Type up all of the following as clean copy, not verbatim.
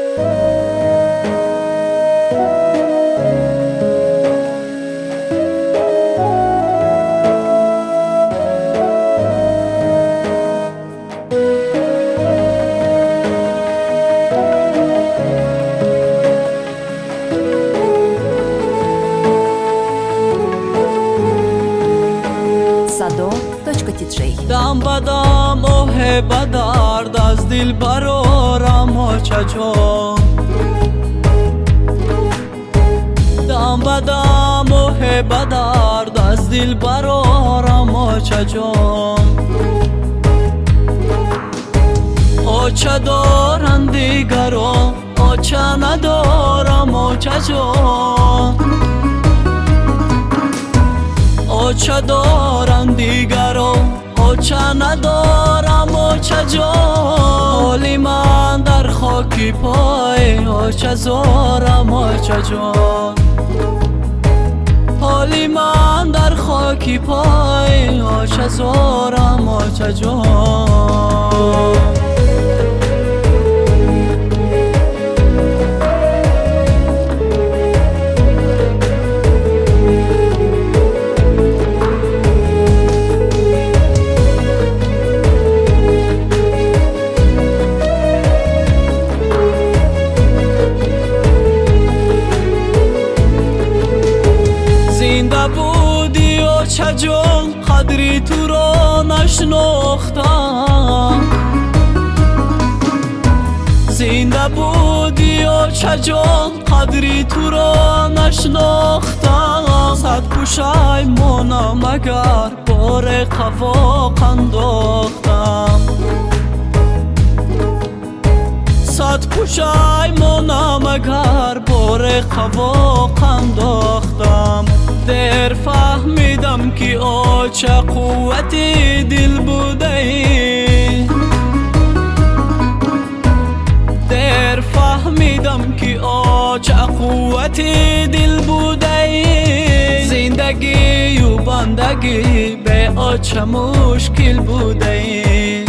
دم بدم اوه بدرد از دل برارم چجا دم بدم اوه بدرد از دل برارم چجا آچه دارن دیگران آچه ندارم چجا آچه دارن دیگران آچه ندارم آچه جا حالی من در خاکی پای آچه زارم آچه جا حالی من در خاکی پای آچه زارم آچه جا بودی و چجان قدری تو را نشناختم زنده بودی و چجان قدری تو را نشناختم صد پشیمانم اگر بار قفا انداختم صد پشیمانم اگر بار قفا انداختم در فهمیدم که آچه قوتی دل بوده ای در فهمیدم که آچه قوتی دل بوده ای زندگی و بندگی به آچه مشکل بوده ای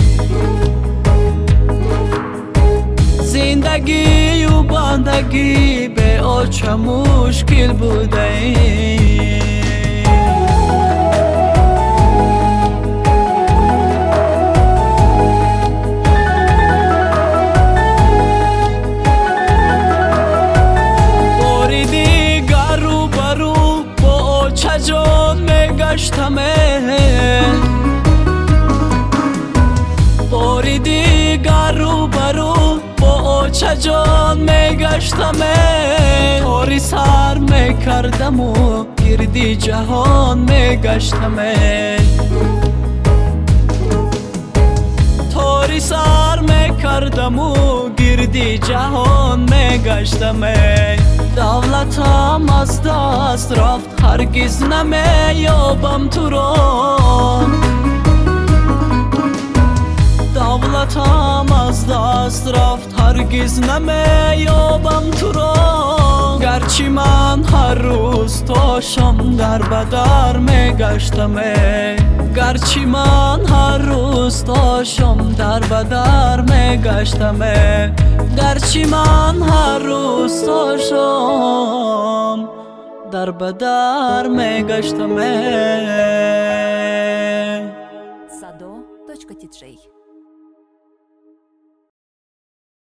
زندگی و بندگی به آچه مشکل بوده ای باری دیگر رو برو با آچه جان میگشتم باری دیگر رو برو آچه جان میگشتم تاری سر میکردم و گردی جهان میگشتم تاری سر میکردم و گردی جهان میگشتم دولتم از دست رفت هرگز نمیابم تو را دولتم از دست رفت هرگز نمیابم تو را گرچه من هر روز تا شام در بدر میگشتم گرچه من هر روز تا شام در بدر میگشتم گرچه من هر روز تا شام در بدر میگشتم